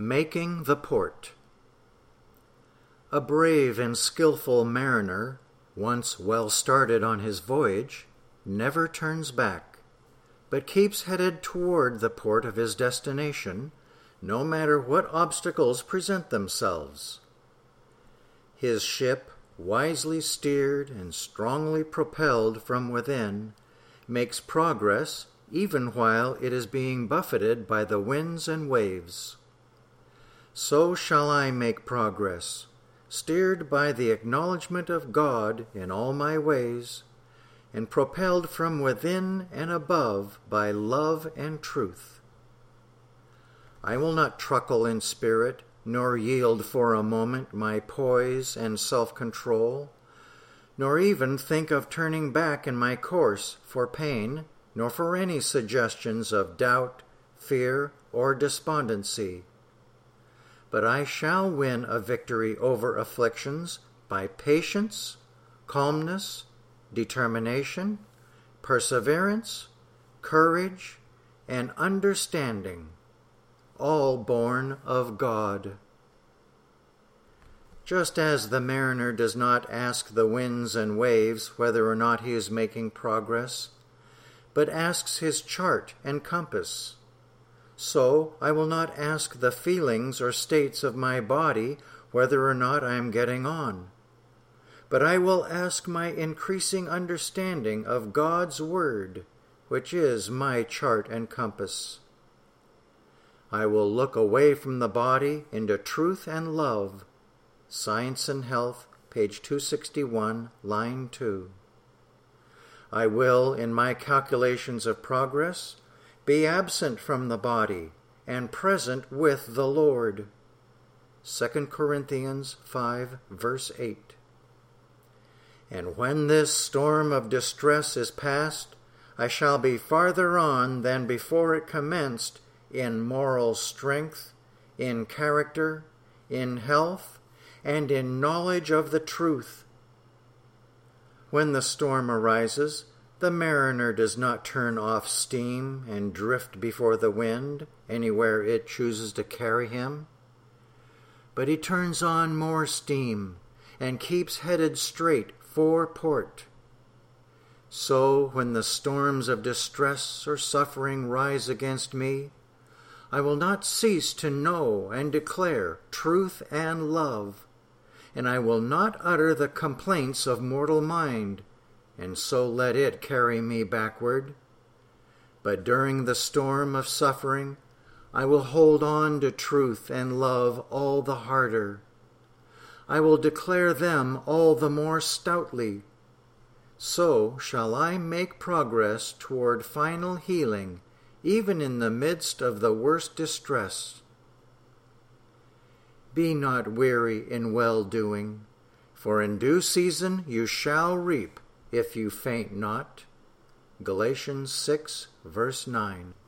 Making the Port. A brave and skillful mariner, once well started on his voyage, never turns back, but keeps headed toward the port of his destination, no matter what obstacles present themselves. His ship, wisely steered and strongly propelled from within, makes progress even while it is being buffeted by the winds and waves. So shall I make progress, steered by the acknowledgement of God in all my ways, and propelled from within and above by love and truth. I will not truckle in spirit, nor yield for a moment my poise and self-control, nor even think of turning back in my course for pain, nor for any suggestions of doubt, fear, or despondency. But I shall win a victory over afflictions by patience, calmness, determination, perseverance, courage, and understanding, all born of God. Just as the mariner does not ask the winds and waves whether or not he is making progress, but asks his chart and compass, so I will not ask the feelings or states of my body whether or not I am getting on, but I will ask my increasing understanding of God's Word, which is my chart and compass. I will look away from the body into truth and love. Science and Health, page 261, line 2. I will, in my calculations of progress, be absent from the body and present with the Lord. 2 Corinthians 5, verse 8. And when this storm of distress is past, I shall be farther on than before it commenced in moral strength, in character, in health, and in knowledge of the truth. When the storm arises, the mariner does not turn off steam and drift before the wind anywhere it chooses to carry him, but he turns on more steam and keeps headed straight for port. So when the storms of distress or suffering rise against me, I will not cease to know and declare truth and love, and I will not utter the complaints of mortal mind, and so let it carry me backward. But during the storm of suffering, I will hold on to truth and love all the harder. I will declare them all the more stoutly. So shall I make progress toward final healing, even in the midst of the worst distress. Be not weary in well-doing, for in due season you shall reap, if you faint not. Galatians 6, verse 9.